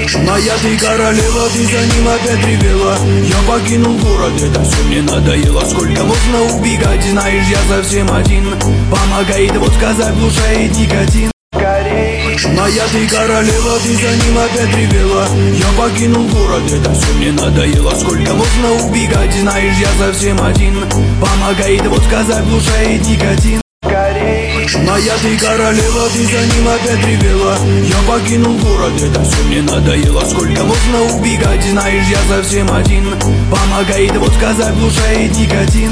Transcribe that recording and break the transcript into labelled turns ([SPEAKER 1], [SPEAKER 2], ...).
[SPEAKER 1] Моя ты королева, ты за ним опять ревела. Я покинул город, это все мне надоело. Сколько можно убегать, знаешь, я совсем один. Помогает водка, заглушает никотин. Моя ты королева, ты за ним опять ревела. Я покинул город, это все мне надоело. Сколько можно убегать, знаешь, я совсем один. Помогает водка, заглушает никотин. Моя ты королева, ты за ним опять ревела. Я покинул город, это все мне надоело. Сколько можно убегать, знаешь, я совсем один. Помогает водка, заглушает никотин.